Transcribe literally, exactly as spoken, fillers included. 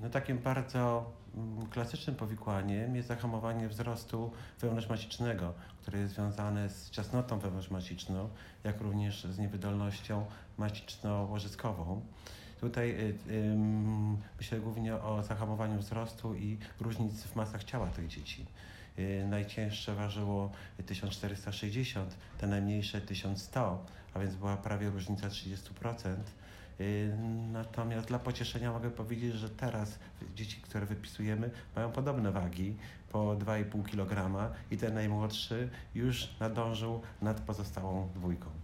No takim bardzo mm, klasycznym powikłaniem jest zahamowanie wzrostu wewnątrzmacicznego, które jest związane z ciasnotą wewnątrzmaciczną, jak również z niewydolnością maciczno-łożyskową. Tutaj y, y, myślę głównie o zahamowaniu wzrostu i różnic w masach ciała tych dzieci. Y, najcięższe ważyło tysiąc czterysta sześćdziesiąt, te najmniejsze tysiąc sto, a więc była prawie różnica trzydzieści procent. Natomiast dla pocieszenia mogę powiedzieć, że teraz dzieci, które wypisujemy, mają podobne wagi, po dwa i pół kilograma i ten najmłodszy już nadążył nad pozostałą dwójką.